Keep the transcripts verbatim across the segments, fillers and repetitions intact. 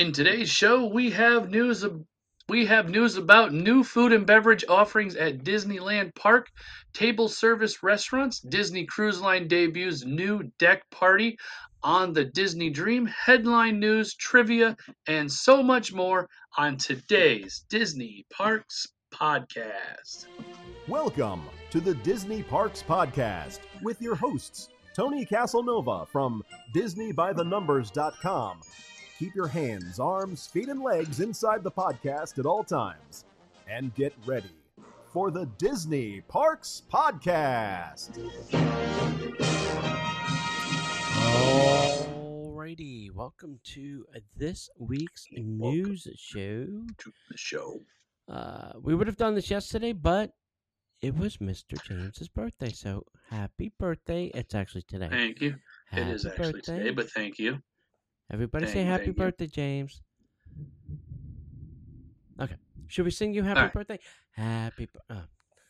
In today's show, we have news of, we have news about new food and beverage offerings at Disneyland Park, table service restaurants, Disney Cruise Line debuts new deck party on the Disney Dream, headline news, trivia, and so much more on today's Disney Parks podcast. Welcome to the Disney Parks Podcast with your hosts, Tony Casanova from Disney By The Numbers dot com. Keep your hands, arms, feet, and legs inside the podcast at all times. And get ready for the Disney Parks Podcast. Alrighty, welcome to this week's news show. To the show. Uh, we would have done this yesterday, but it was Mister James's birthday, so happy birthday. It's actually today. Thank you. Happy it is actually birthday. today, but thank you. Everybody Thank say you, happy thank you. birthday, James. Okay. Should we sing you happy All right. birthday? Happy birthday.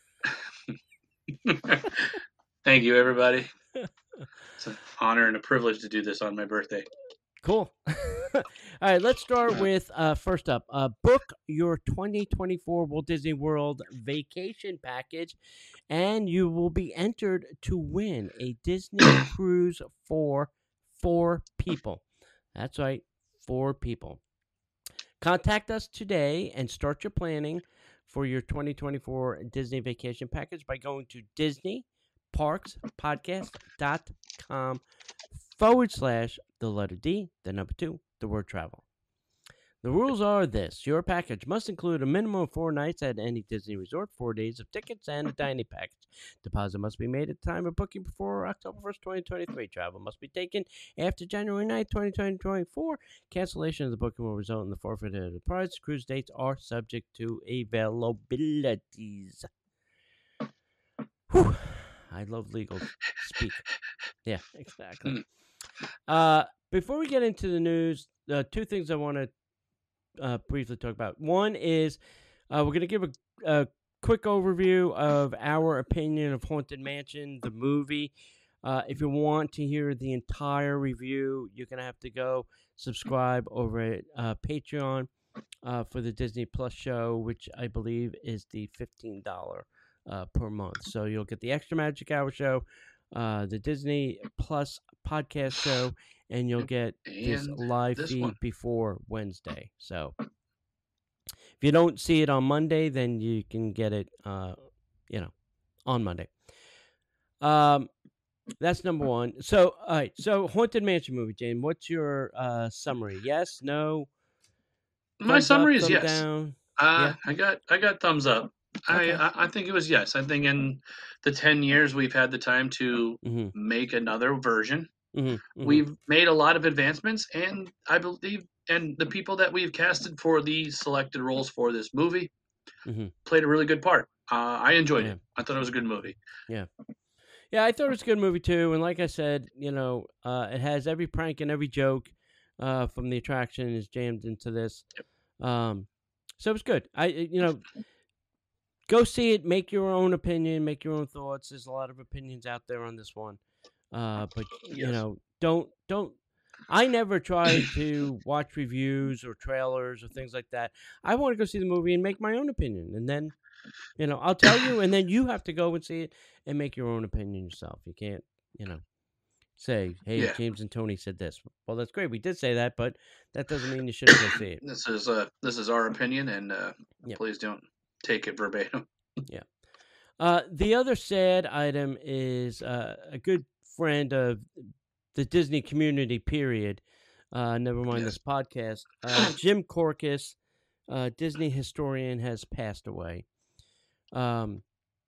Thank you, everybody. It's an honor and a privilege to do this on my birthday. Cool. All right, let's start with uh, first up. Uh, book your twenty twenty-four Walt Disney World vacation package, and you will be entered to win a Disney cruise for four people. That's right, four people. Contact us today and start your planning for your twenty twenty-four Disney vacation package by going to Disney Parks Podcast dot com forward slash the letter D, the number two, the word travel. The rules are this. Your package must include a minimum of four nights at any Disney resort, four days of tickets, and a dining package. Deposit must be made at the time of booking before October first, twenty twenty-three. Travel must be taken after January ninth, twenty twenty-four. Cancellation of the booking will result in the forfeit of the price. Cruise dates are subject to availabilities. Whew. I love legal speak. Yeah, exactly. Uh, before we get into the news, uh, two things I want to uh, briefly talk about. One is uh, we're going to give a, a quick overview of our opinion of Haunted Mansion, the movie. Uh, if you want to hear the entire review, you're going to have to go subscribe over at uh, Patreon uh, for the Disney Plus show, which I believe is the fifteen dollars uh, per month. So you'll get the Extra Magic Hour show, uh, the Disney Plus podcast show, and you'll get this And live this feed one. before Wednesday. So if you don't see it on Monday, then you can get it, uh, you know, on Monday. Um, that's number one. So, all right. So, Haunted Mansion movie, Jane. What's your uh, summary? Yes, no. My thumbs summary up, is thumb yes. Down? Uh, Yeah. I got I got thumbs up. Okay. I, I I think it was yes. I think in the ten years we've had the time to Mm-hmm. make another version. Mm-hmm. Mm-hmm. We've made a lot of advancements, and I believe, and the people that we've casted for the selected roles for this movie Mm-hmm. played a really good part. Uh, I enjoyed Yeah. it. I thought it was a good movie. Yeah, I thought it was a good movie too. And like I said, you know, uh, it has every prank and every joke uh, from the attraction is jammed into this. Um, so it was good. I, you know, go see it. Make your own opinion. Make your own thoughts. There's a lot of opinions out there on this one. Uh, but you Yes. know, don't don't. I never try to watch reviews or trailers or things like that. I want to go see the movie and make my own opinion, and then, you know, I'll tell you, and then you have to go and see it and make your own opinion yourself. You can't, you know, say, "Hey, Yeah. James and Tony said this." Well, that's great. We did say that, but that doesn't mean you shouldn't go see it. This is uh this is our opinion, and uh, Yep. please don't take it verbatim. Uh, the other sad item is uh, a good friend of the Disney community, period. Uh, never mind Yes. this podcast. Uh, Jim Korkis, uh, Disney historian, has passed away. Um,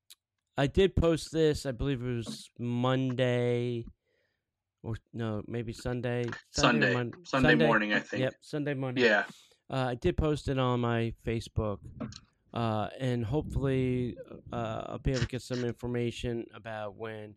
I did post this. I believe it was Monday, or no, maybe Sunday. or Sunday, Mon- Sunday morning, I think. Yep, Sunday morning. Yeah. Uh, I did post it on my Facebook, uh, and hopefully uh, I'll be able to get some information about when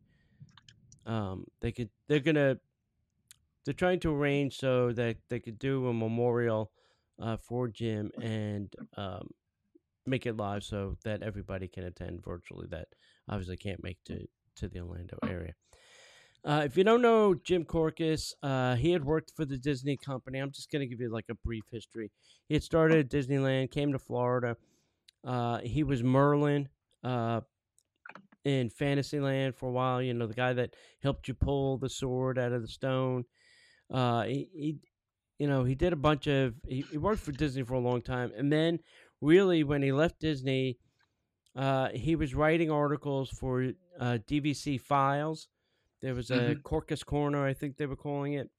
um, they could. They're gonna. They're trying to arrange so that they could do a memorial uh, for Jim and um, make it live so that everybody can attend virtually. That obviously can't make to to the Orlando area. Uh, if you don't know Jim Korkis, uh, he had worked for the Disney company. I'm just going to give you like a brief history. He had started at Disneyland, came to Florida. Uh, he was Merlin uh, in Fantasyland for a while. You know, the guy that helped you pull the sword out of the stone. Uh, he, he you know, he did a bunch of. He, he worked for Disney for a long time, and then really when he left Disney, uh, he was writing articles for uh, D V C Files. There was a Mhm. Corcus Corner, I think they were calling it,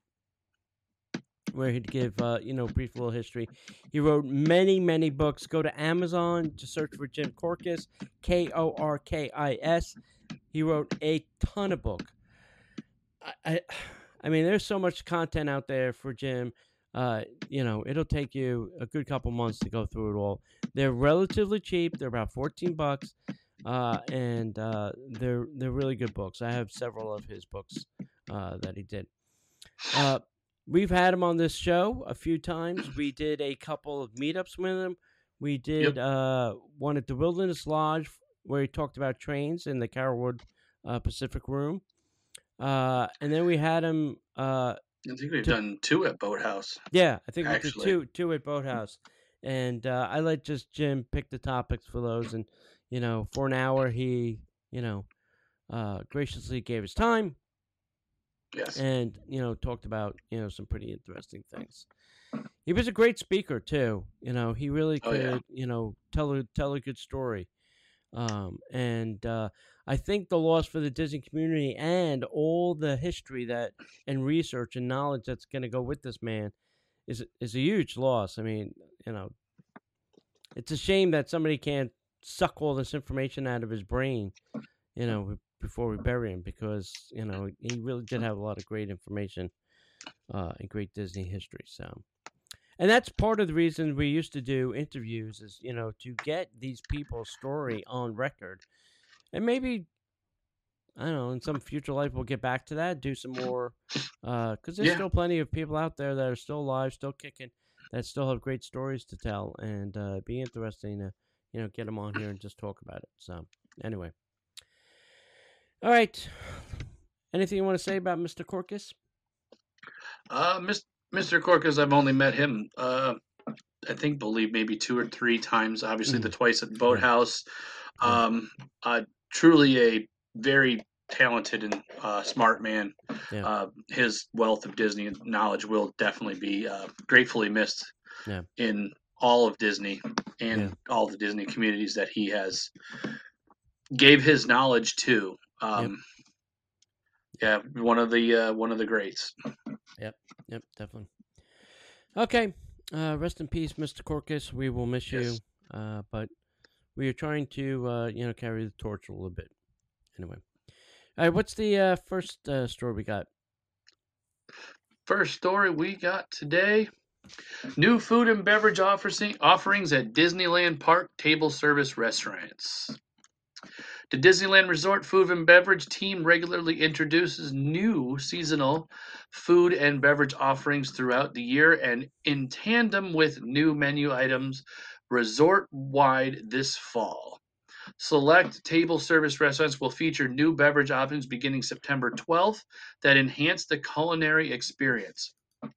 where he'd give, uh, you know, brief little history. He wrote many, many books. Go to Amazon to search for Jim Korkis, K O R K I S. He wrote a ton of book. I, I, I mean, there's so much content out there for Jim. Uh, you know, it'll take you a good couple months to go through it all. They're relatively cheap. They're about fourteen bucks. Uh, and uh, they're they're really good books. I have several of his books uh, that he did. Uh, we've had him on this show a few times. We did a couple of meetups with him. We did Yep. uh, one at the Wilderness Lodge where he talked about trains in the Carrollwood uh, Pacific Room. Uh, and then we had him. Uh, I think we've to- done two at Boathouse. yeah, I think we did Actually. two two at Boathouse, and uh, I let just Jim pick the topics for those, and you know, for an hour he, you know, uh, graciously gave his time, Yes. and you know, talked about you know some pretty interesting things. He was a great speaker too. You know, he really Oh, could yeah. you know tell a tell a good story, um, and uh, I think the loss for the Disney community and all the history that and research and knowledge that's going to go with this man is is a huge loss. I mean, you know, it's a shame that somebody can't suck all this information out of his brain, you know, before we bury him, because you know he really did have a lot of great information uh, and great Disney history. So, and that's part of the reason we used to do interviews is you know to get these people's story on record, and maybe I don't know in some future life we'll get back to that, do some more, because there's Yeah. still plenty of people out there that are still alive, still kicking, that still have great stories to tell, and uh, it'd be interesting to you know get them on here and just talk about it. So anyway, all right. Anything you want to say about Mister Korkis? Uh, Mis- Mister Corcus, I've only met him, uh, I think, believe maybe two or three times. Obviously, the twice at Boathouse. Yeah. Um, uh, truly a very talented and uh, smart man. Yeah. Uh, his wealth of Disney knowledge will definitely be uh, gratefully missed Yeah. in all of Disney and Yeah. all the Disney communities that he has gave his knowledge to. Um, Yeah, one of the uh, one of the greats. Yep, definitely. Okay, uh, rest in peace, Mister Korkis. We will miss Yes. you, uh, but we are trying to, uh, you know, carry the torch a little bit. Anyway, all right. What's the uh, first uh, story we got? First story we got today: new food and beverage offers, offerings at Disneyland Park table service restaurants. The Disneyland Resort Food and Beverage team regularly introduces new seasonal food and beverage offerings throughout the year, and in tandem with new menu items resort-wide this fall. Select table service restaurants will feature new beverage options beginning September twelfth that enhance the culinary experience.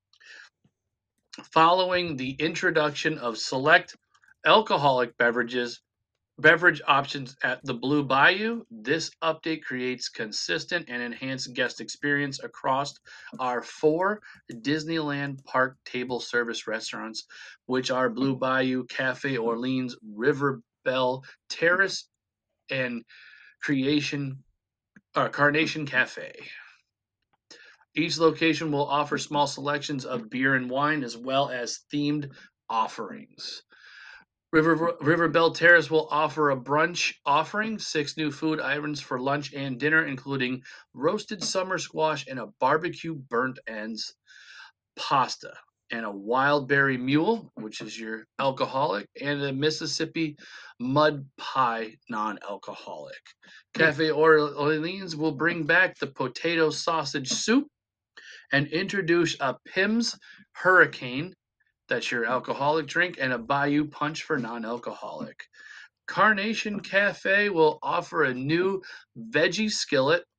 Following the introduction of select alcoholic beverages, beverage options at the Blue Bayou, this update creates consistent and enhanced guest experience across our four Disneyland Park table service restaurants, which are Blue Bayou, Cafe Orleans, River Belle Terrace, and Creation uh, Carnation Cafe. Each location will offer small selections of beer and wine as well as themed offerings. River, River Belle Terrace will offer a brunch offering, six new food items for lunch and dinner, including roasted summer squash and a barbecue burnt ends pasta, and a wild berry mule, which is your alcoholic, and a Mississippi mud pie non-alcoholic. Cafe Orleans will bring back the potato sausage soup and introduce a Pim's Hurricane, that's your alcoholic drink, and a Bayou Punch for non-alcoholic. Carnation Cafe will offer a new veggie skillet,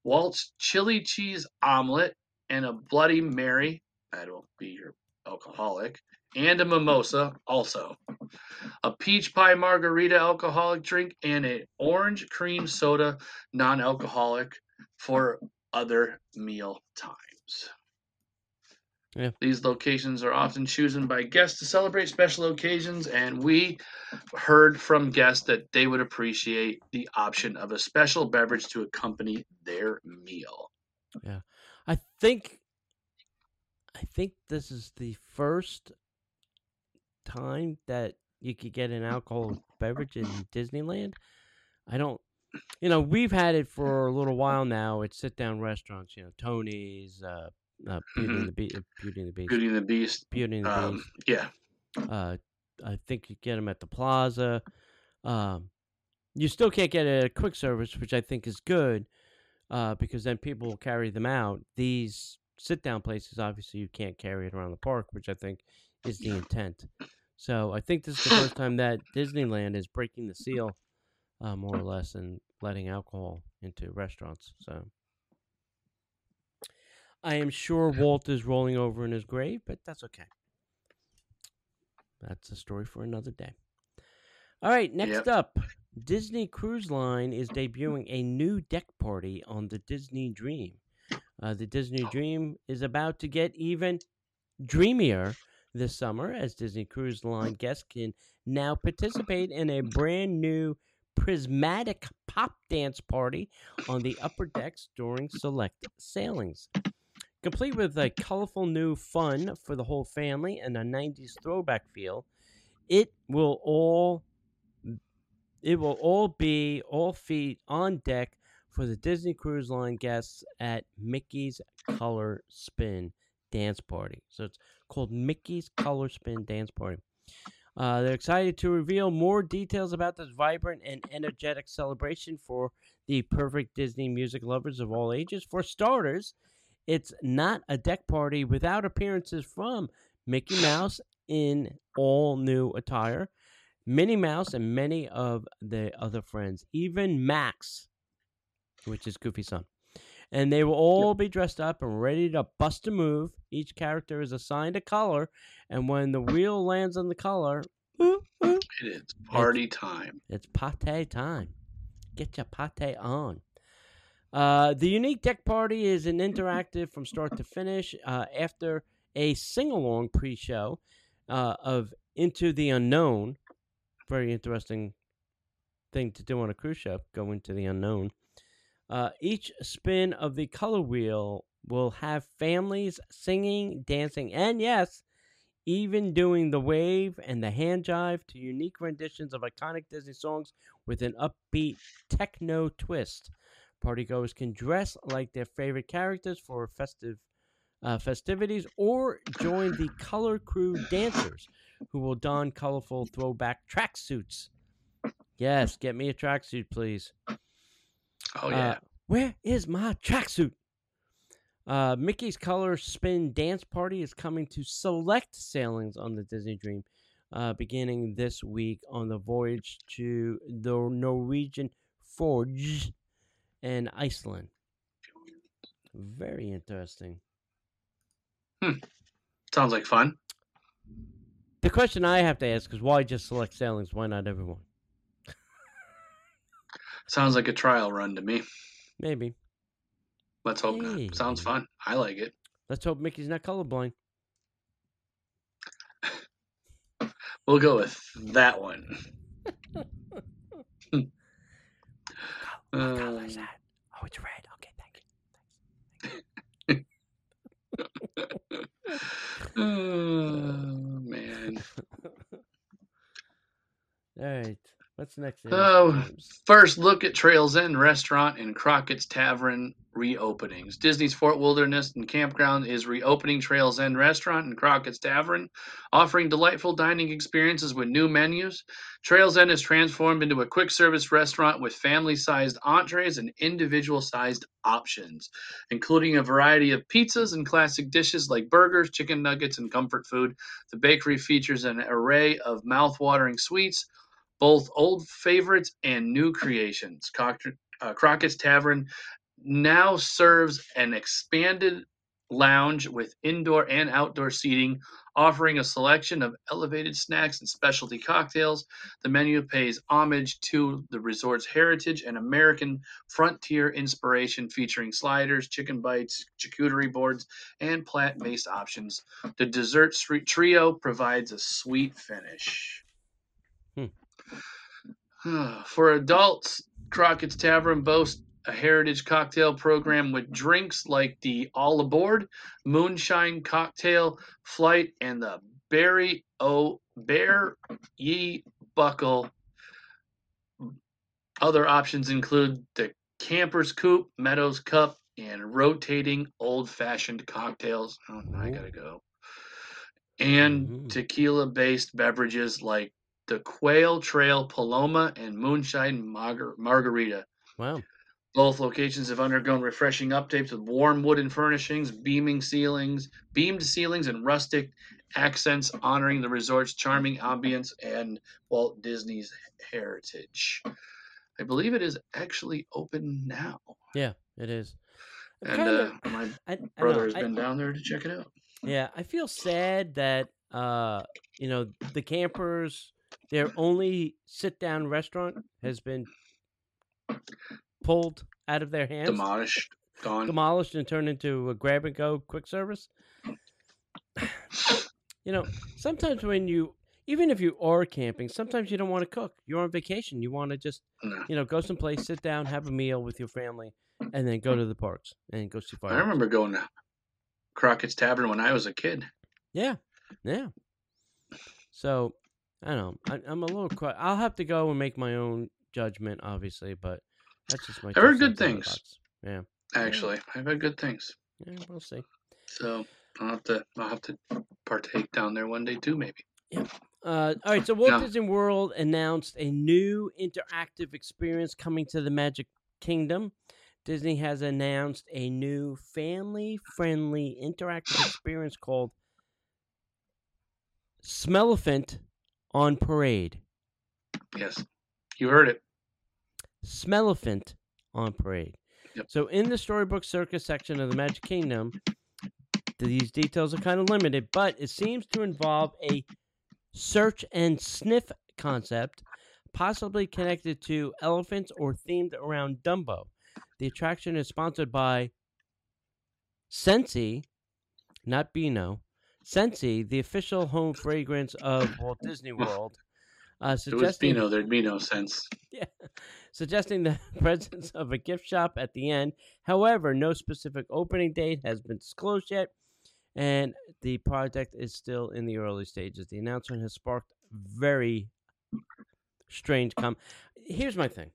Walt's chili cheese omelet, and a Bloody Mary. That'll be your alcoholic. And a mimosa, also. A peach pie margarita alcoholic drink, and an orange cream soda non-alcoholic for other meal times. Yeah. These locations are often chosen by guests to celebrate special occasions, and we heard from guests that they would appreciate the option of a special beverage to accompany their meal. Yeah. I think I think this is the first time that you could get an alcoholic beverage in Disneyland. I don't you know, we've had it for a little while now. It's sit down restaurants, you know, Tony's, uh, uh Beauty Mhm. and the Beast, Beauty and the Beast, Beauty and the Beast. Beauty and the Um, Beast. yeah. Uh, I think you get them at the Plaza. Um, you still can't get it at quick service, which I think is good, uh, because then people will carry them out. These sit down places, obviously, you can't carry it around the park, which I think is the intent. So I think this is the first time that Disneyland is breaking the seal, uh, more or less, and letting alcohol into restaurants. So I am sure Walt is rolling over in his grave, but that's okay. That's a story for another day. All right, next Yep. up, Disney Cruise Line is debuting a new deck party on the Disney Dream. Uh, the Disney Dream is about to get even dreamier this summer, as Disney Cruise Line guests can now participate in a brand new prismatic pop dance party on the upper decks during select sailings. Complete with a colorful new fun for the whole family and a nineties throwback feel, it will all it will all be all feet on deck for the Disney Cruise Line guests at Mickey's Color Spin Dance Party. So it's called Mickey's Color Spin Dance Party. Uh, they're excited to reveal more details about this vibrant and energetic celebration for the perfect Disney music lovers of all ages. For starters, it's not a deck party without appearances from Mickey Mouse in all new attire, Minnie Mouse, and many of the other friends, even Max, which is Goofy's son. And they will all be dressed up and ready to bust a move. Each character is assigned a color, and when the wheel lands on the color, ooh, ooh, It is party time. it's pate time. Get your pate on. Uh, the unique deck party is an interactive from start to finish. Uh, after a sing-along pre-show uh, of Into the Unknown, very interesting thing to do on a cruise ship, go into the unknown. Uh, each spin of the color wheel will have families singing, dancing, and yes, even doing the wave and the hand jive to unique renditions of iconic Disney songs with an upbeat techno twist. Partygoers can dress like their favorite characters for festive uh, festivities or join the color crew dancers who will don colorful throwback tracksuits. Yes, get me a tracksuit, please. Oh, yeah. Uh, where is my tracksuit? Uh, Mickey's Color Spin Dance Party is coming to select sailings on the Disney Dream, uh, beginning this week on the voyage to the Norwegian Forge and Iceland. Very interesting. Hmm. Sounds like fun. The question I have to ask is why just select sailings? Why not everyone? Sounds like a trial run to me. Maybe. Let's hope not. Sounds Maybe. fun. I like it. Let's hope Mickey's not colorblind. We'll go with that one. What color Uh, is that? Oh, it's red. Okay, thank you. oh, man. All right. What's next? James? Oh, James? first look at Trails End Restaurant and Crockett's Tavern reopenings. Disney's Fort Wilderness and Campground is reopening Trails End Restaurant and Crockett's Tavern, offering delightful dining experiences with new menus. Trails End is transformed into a quick service restaurant with family-sized entrees and individual-sized options, including a variety of pizzas and classic dishes like burgers, chicken nuggets, and comfort food. The bakery features an array of mouth-watering sweets, both old favorites and new creations. Cock- uh, Crockett's Tavern now serves an expanded lounge with indoor and outdoor seating, offering a selection of elevated snacks and specialty cocktails. The menu pays homage to the resort's heritage and American frontier inspiration, featuring sliders, chicken bites, charcuterie boards, and plant-based options. The dessert sweet trio provides a sweet finish. Hmm. For adults, Crockett's Tavern boasts a heritage cocktail program with drinks like the All Aboard Moonshine Cocktail Flight and the Berry O Bear Ye Buckle. Other options include the Camper's Coupe, Meadows Cup, and rotating old-fashioned cocktails. Oh, I gotta go. And Mhm. tequila-based beverages like the Quail Trail Paloma and Moonshine Margar- Margarita. Wow. Both locations have undergone refreshing updates with warm wooden furnishings, beaming ceilings, beamed ceilings, and rustic accents honoring the resort's charming ambience and Walt Disney's heritage. I believe it is actually open now. Yeah, it is. I'm And kind uh, of, my I, I brother know, has I, been down there to check it out. yeah, I feel sad that uh, you know, the campers, their only sit-down restaurant has been pulled out of their hands, Demolished, gone. demolished, and turned into a grab-and-go quick service. You know, sometimes when you, even if you are camping, sometimes you don't want to cook. You're on vacation. You want to just, No. you know, go someplace, sit down, have a meal with your family, and then go to the parks and go see I fireworks. remember going to Crockett's Tavern when I was a kid. Yeah, yeah. So I don't know. I, I'm a little. Qu- I'll have to go and make my own judgment, obviously, but that's just my. I've two heard good cents on the things. box. Yeah, Actually, I've heard good things. yeah, we'll see. So I'll have to I'll have to partake down there one day too, maybe. Uh, all right, so Walt No. Disney World announced a new interactive experience coming to the Magic Kingdom. Disney has announced a new family-friendly interactive experience called Smellephant on Parade. Yes, you heard it. Smellephant on Parade. Yep. So in the Storybook Circus section of the Magic Kingdom, these details are kind of limited, but it seems to involve a search and sniff concept, possibly connected to elephants or themed around Dumbo. The attraction is sponsored by Scentsy, not Beano. Scentsy, the official home fragrance of Walt Disney World, uh, If it was suggesting Beano, there'd be no sense. yeah, suggesting the presence of a gift shop at the end. However, no specific opening date has been disclosed yet, and the project is still in the early stages. The announcement has sparked very strange com. Here's my thing.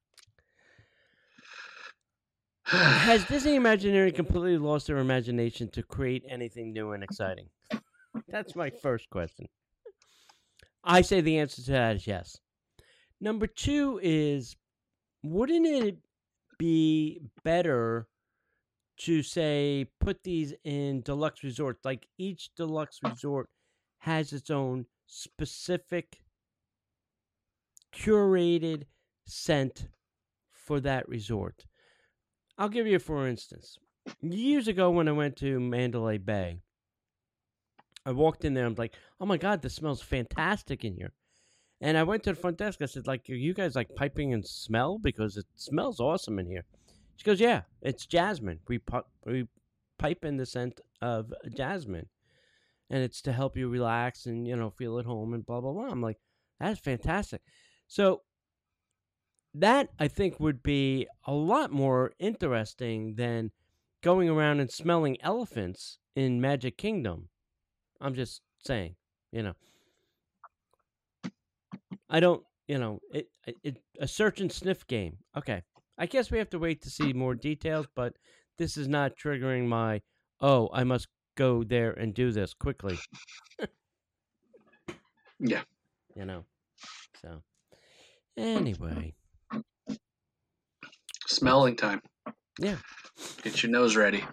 Has Disney Imagineering completely lost their imagination to create anything new and exciting? That's my first question. I say the answer to that is yes. Number two is, wouldn't it be better to say put these in deluxe resorts? Like each deluxe resort has its own specific curated scent for that resort. I'll give you for instance. Years ago when I went to Mandalay Bay, I walked in there, I'm like, oh my God, this smells fantastic in here. And I went to the front desk, I said, like, are you guys like piping in smell? Because it smells awesome in here. She goes, yeah, it's jasmine. We, pu- we pipe in the scent of jasmine. And it's to help you relax and, you know, feel at home and blah, blah, blah. I'm like, that's fantastic. So that, I think, would be a lot more interesting than going around and smelling elephants in Magic Kingdom. I'm just saying, you know. I don't, you know, it, it a search and sniff game. Okay. I guess we have to wait to see more details, but this is not triggering my, oh, I must go there and do this quickly. Yeah. You know. So, anyway. Smelling time. Yeah. Get your nose ready.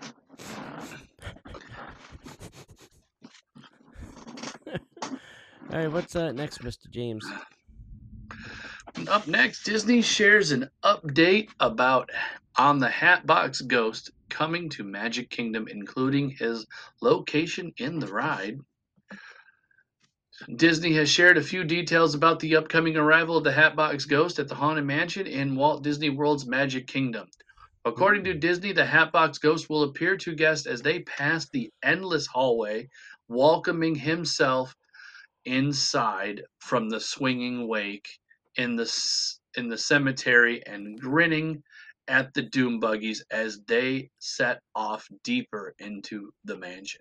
All right, what's uh, next, Mister James? Up next, Disney shares an update about on the Hatbox Ghost coming to Magic Kingdom, including his location in the ride. Disney has shared a few details about the upcoming arrival of the Hatbox Ghost at the Haunted Mansion in Walt Disney World's Magic Kingdom. According to Disney, the Hatbox Ghost will appear to guests as they pass the endless hallway, welcoming himself inside from the swinging wake in the in the cemetery and grinning at the doom buggies as they set off deeper into the mansion.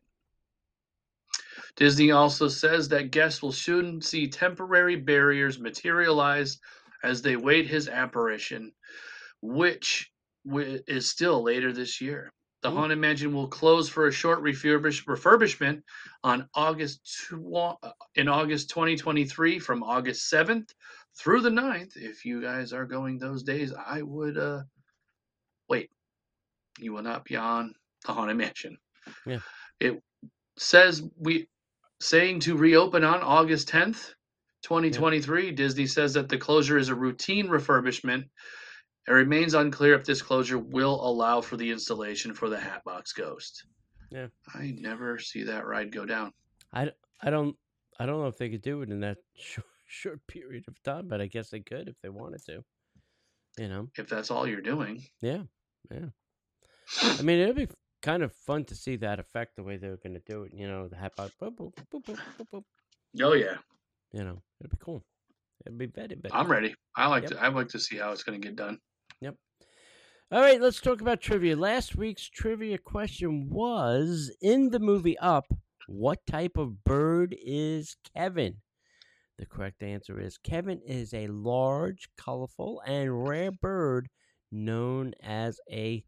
Disney also says that guests will soon see temporary barriers materialize as they wait his apparition, which is still later this year. The Haunted Mansion will close for a short refurbish, refurbishment on August in August twenty twenty-three from August seventh through the ninth. If you guys are going those days, I would uh, wait. You will not be on the Haunted Mansion. Yeah. It says we saying to reopen on August tenth, twenty twenty-three. Yeah. Disney says that the closure is a routine refurbishment. It remains unclear if this closure will allow for the installation for the Hatbox Ghost. Yeah, I never see that ride go down. I, I don't I don't know if they could do it in that short, short period of time, but I guess they could if they wanted to. You know, if that's all you're doing. Yeah, yeah. I mean, it'd be kind of fun to see that effect the way they're going to do it. You know, the Hatbox. Boop, boop, boop, boop, boop, boop. Oh yeah. You know, it'd be cool. It'd be very, very I'm cool. ready. I like Yep. to. I like to see how it's going to get done. Yep. All right, let's talk about trivia. Last week's trivia question was, in the movie Up, what type of bird is Kevin? The correct answer is Kevin is a large, colorful, and rare bird known as a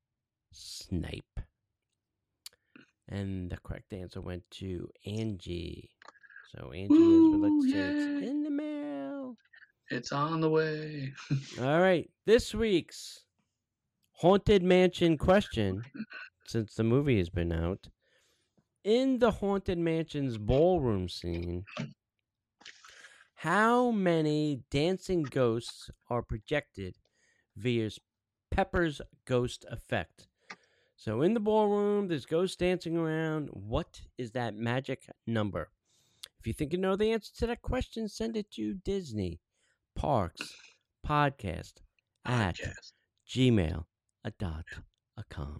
snipe. And the correct answer went to Angie. So Angie, Ooh, as we like to say, yeah. it's in the mail. It's on the way. All right, this week's Haunted Mansion question, since the movie has been out. In the Haunted Mansion's ballroom scene, how many dancing ghosts are projected via Pepper's ghost effect? So in the ballroom, there's ghosts dancing around. What is that magic number? If you think you know the answer to that question, send it to Disney Parks Podcast at Podcast. gmail dot com.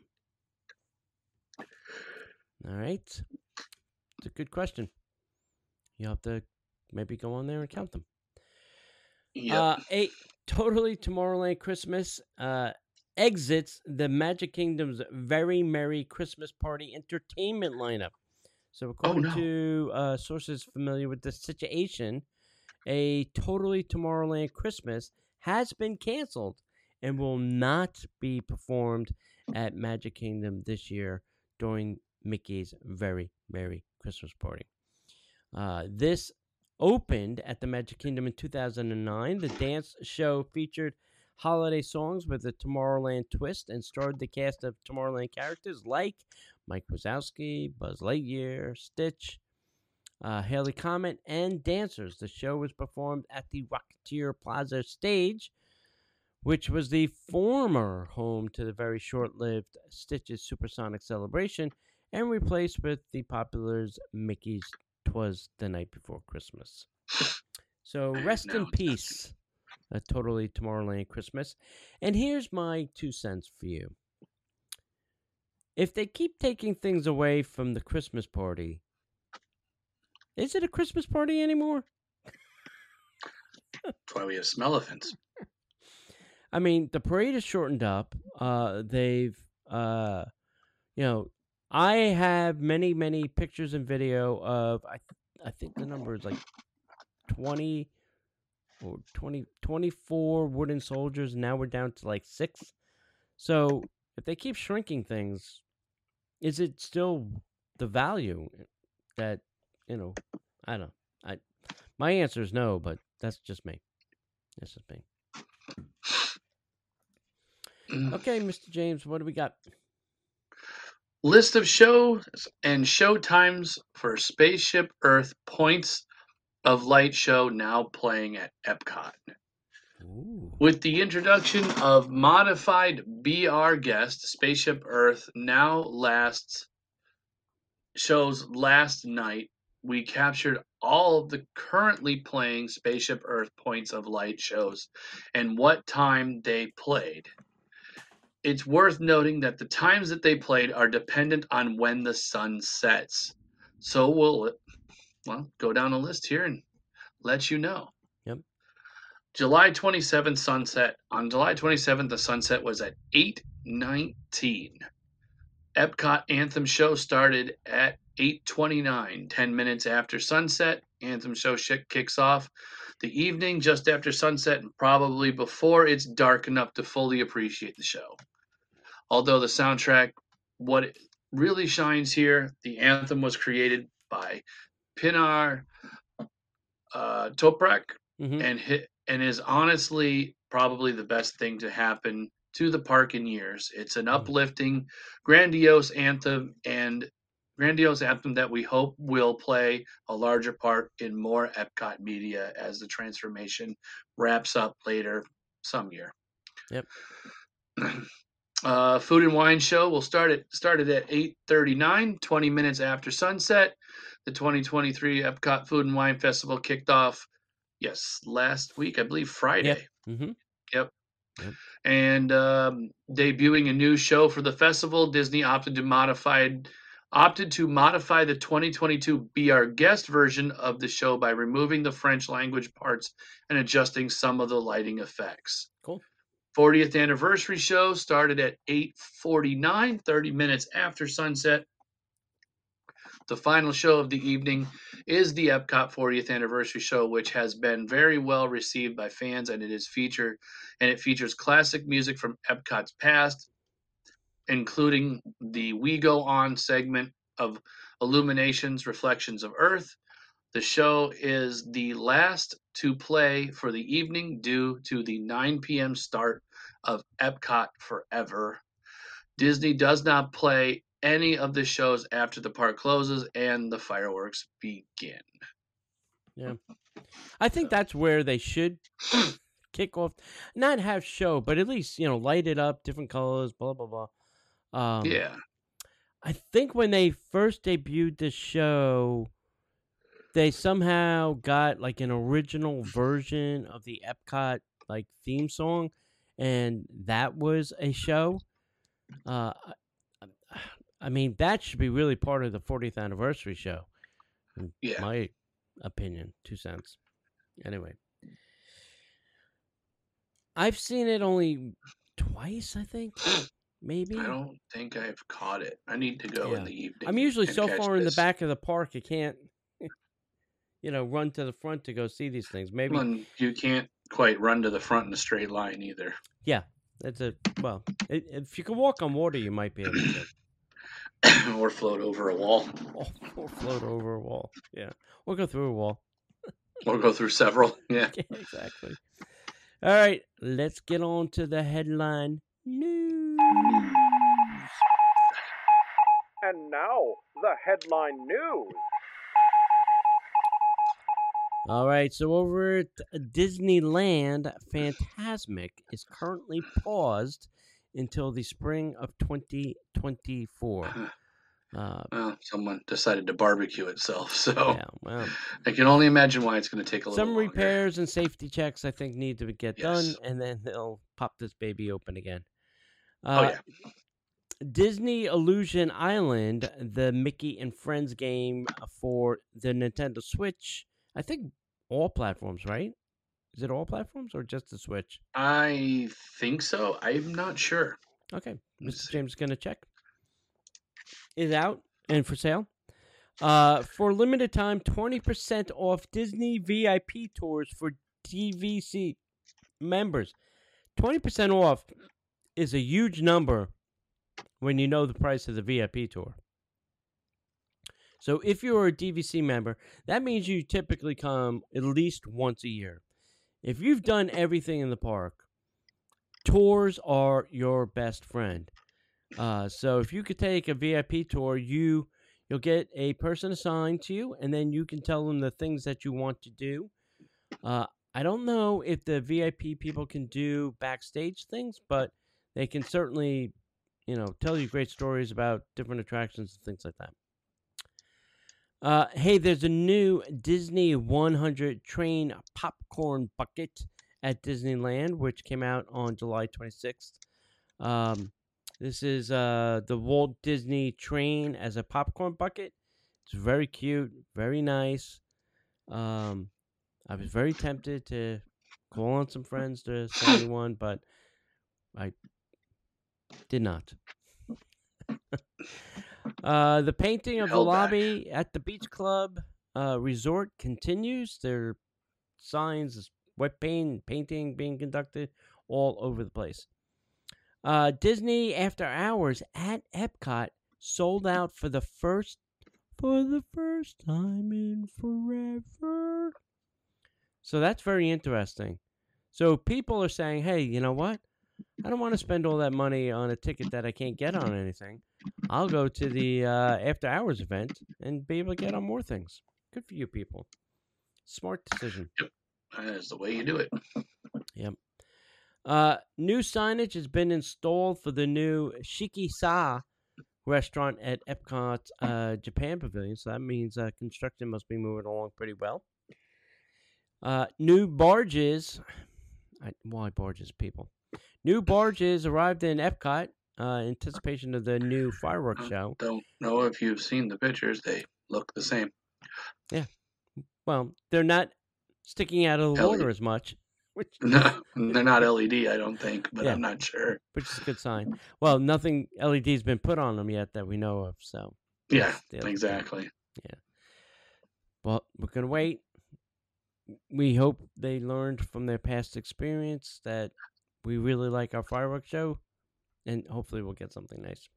All right. It's a good question. You have to maybe go on there and count them. Yep. Uh, a Totally Tomorrowland Christmas uh, exits the Magic Kingdom's Very Merry Christmas Party entertainment lineup. So according Oh, no. to uh, sources familiar with the situation, a Totally Tomorrowland Christmas has been canceled and will not be performed at Magic Kingdom this year during Mickey's Very Merry Christmas Party. Uh, this opened at the Magic Kingdom in two thousand nine. The dance show featured holiday songs with a Tomorrowland twist and starred the cast of Tomorrowland characters like Mike Wazowski, Buzz Lightyear, Stitch, uh, Haley Comet, and dancers. The show was performed at the Rocketeer Plaza stage, which was the former home to the very short-lived Stitch's Supersonic Celebration, and replaced with the popular Mickey's 'Twas the Night Before Christmas. So rest in peace, a Totally Tomorrowland Christmas. And here's my two cents for you. If they keep taking things away from the Christmas party, is it a Christmas party anymore? That's why we have Smellephants. I mean, the parade is shortened up. Uh, they've, uh, you know, I have many, many pictures and video of, I, I think the number is like twenty or twenty, twenty-four wooden soldiers. And now we're down to like six. So if they keep shrinking things, is it still the value that, you know, I don't know. I, my answer is no, but that's just me. That's just me. Okay, Mister James, what do we got? List of shows and show times for Spaceship Earth Points of Light show now playing at Epcot. Ooh. With the introduction of modified B R guest, Spaceship Earth now lasts shows last night. We captured all of the currently playing Spaceship Earth Points of Light shows and what time they played. It's worth noting that the times that they played are dependent on when the sun sets. So we'll well go down a list here and let you know. Yep. July twenty-seventh sunset. On July twenty-seventh, the sunset was at eight nineteen. Epcot Anthem show started at eight twenty-nine, ten minutes after sunset. Anthem show sh- kicks off the evening just after sunset and probably before it's dark enough to fully appreciate the show. Although the soundtrack, what it really shines here, the anthem was created by Pinar uh, Toprak Mm-hmm. and hit, and is honestly probably the best thing to happen to the park in years. It's an uplifting, grandiose anthem and grandiose anthem that we hope will play a larger part in more Epcot media as the transformation wraps up later some year. Yep. Uh, food and wine show will start at started at eight thirty-nine, twenty minutes after sunset. The twenty twenty-three Epcot Food and Wine Festival kicked off, yes, last week, I believe Friday. Yep. Mm-hmm. Yep. Yep. And um, debuting a new show for the festival, Disney opted to modified opted to modify the twenty twenty-two B R guest version of the show by removing the French language parts and adjusting some of the lighting effects. Cool. fortieth anniversary show started at eight forty-nine, thirty minutes after sunset. The final show of the evening is the Epcot fortieth anniversary show, which has been very well received by fans, and it is featured and it features classic music from Epcot's past, including the We Go On segment of Illuminations Reflections of Earth. The show is the last to play for the evening due to the nine p.m. start of Epcot Forever. Disney does not play any of the shows after the park closes and the fireworks begin. Yeah. I think that's where they should kick off. Not have show, but at least, you know, light it up, different colors, blah, blah, blah. Um, Yeah. I think when they first debuted the show, they somehow got like an original version of the Epcot like theme song, and that was a show. Uh, I, I mean, that should be really part of the fortieth anniversary show. In Yeah. my opinion, two cents. Anyway, I've seen it only twice, I think, maybe. I don't think I've caught it. I need to go Yeah. in the evening. I'm usually and so catch far in the this. back of the park, I can't, you know, run to the front to go see these things. Maybe Well, and you can't quite run to the front in a straight line either. that's a well. i if you can walk on water, you might be able to, Or float over a wall. or, or float over a wall. Yeah, or go through a wall. Or go through several. Yeah. Yeah, exactly. All right, let's get on to the headline news. And now, the headline news. All right, so over at Disneyland, Fantasmic is currently paused until the spring of twenty twenty-four. Uh, Well, someone decided to barbecue itself, so yeah, well, I can only imagine why it's going to take a little some longer. repairs and safety checks I think need to get done, Yes. and then they'll pop this baby open again. Oh, Uh, yeah. Disney Illusion Island, the Mickey and Friends game for the Nintendo Switch. I think all platforms, right? Is it all platforms or just the Switch? I think so. I'm not sure. Okay, Let's Mister see. James is going to check. Is out and for sale. Uh, for limited time, twenty percent off Disney V I P tours for D V C members. twenty percent off is a huge number when you know the price of the V I P tour. So if you're a D V C member, that means you typically come at least once a year. If you've done everything in the park, tours are your best friend. Uh, so if you could take a V I P tour, you you'll get a person assigned to you, and then you can tell them the things that you want to do. Uh, I don't know if the V I P people can do backstage things, but they can certainly, you know, tell you great stories about different attractions and things like that. Uh, hey, there's a new Disney one hundred train popcorn bucket at Disneyland, which came out on July twenty-sixth. Um, this is uh, the Walt Disney train as a popcorn bucket. It's very cute, very nice. Um, I was very tempted to call on some friends to send me one, but I did not. uh, the painting of the Held back. lobby at the Beach Club uh, Resort continues. There are signs, wet paint, painting being conducted all over the place. Uh, Disney After Hours at Epcot sold out for the first for the first time in forever. So that's very interesting. So people are saying, hey, you know what? I don't want to spend all that money on a ticket that I can't get on anything. I'll go to the uh, After Hours event and be able to get on more things. Good for you people. Smart decision. Yep. That is the way you do it. Yep. Uh, new signage has been installed for the new Shiki-Sa restaurant at Epcot uh, Japan Pavilion. So that means uh, construction must be moving along pretty well. Uh, new barges. I, why barges, people? New barges arrived in Epcot uh, in anticipation of the new fireworks show. Don't know if you've seen the pictures. They look the same. Yeah. Well, they're not sticking out of the L E D. water as much. Which, No, they're not L E D, I don't think, but Yeah. I'm not sure. which is a good sign. Well, nothing L E D's been put on them yet that we know of. So Yeah, that's the other thing. exactly. Well, we're going to wait. We hope they learned from their past experience that we really like our fireworks show, and hopefully we'll get something nice.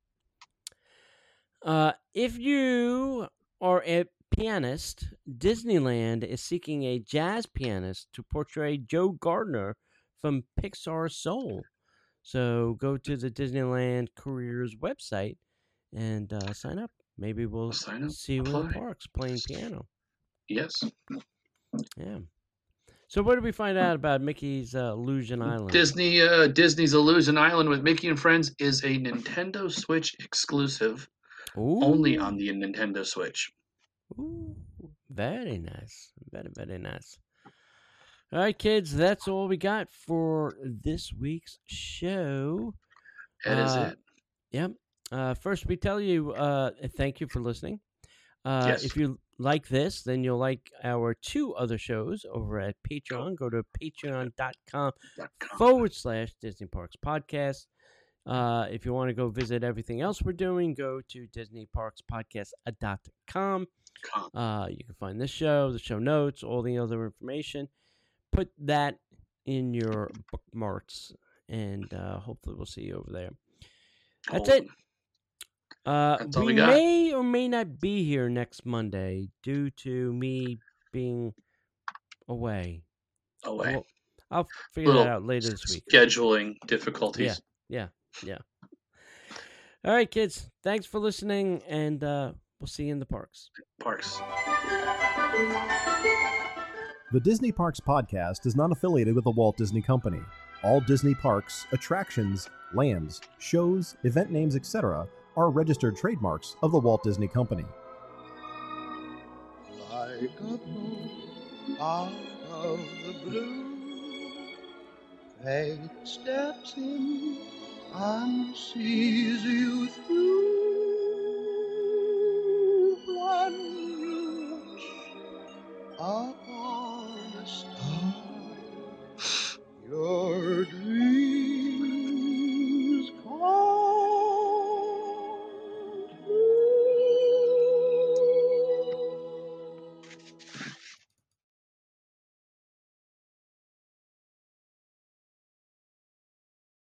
Uh, if you are a pianist, Disneyland is seeking a jazz pianist to portray Joe Gardner from Pixar's Soul. So go to the Disneyland Careers website and uh, sign up. Maybe we'll Sign up, see you in the apply. parks playing piano. Yes. Yeah. So what did we find out about Mickey's uh, Illusion Island? Disney, uh, Disney's Illusion Island with Mickey and Friends is a Nintendo Switch exclusive, Ooh. only on the Nintendo Switch. Ooh, very nice. Very, very nice. All right, kids, that's all we got for this week's show. That is Uh, it. Yep. Uh, first, we tell you uh, thank you for listening. Uh, Yes. If you like this, then you'll like our two other shows over at Patreon. Go to patreon.com forward slash Disney Parks Podcast. Uh, if you want to go visit everything else we're doing, go to disney parks podcast dot com. Com. Uh, you can find this show, the show notes, all the other information. Put that in your bookmarks, and uh, hopefully we'll see you over there. That's Oh, it. Uh, That's all we we got. may or may not be here next Monday due to me being away. Away. Well, I'll figure Little that out later this week. Scheduling difficulties. Yeah, yeah. All right, kids. Thanks for listening, and uh, we'll see you in the parks. Parks. The Disney Parks Podcast is not affiliated with the Walt Disney Company. All Disney parks, attractions, lands, shows, event names, et cetera are registered trademarks of the Walt Disney Company. Like a boat out of the blue, fate steps in and sees you through. One you wish upon a star.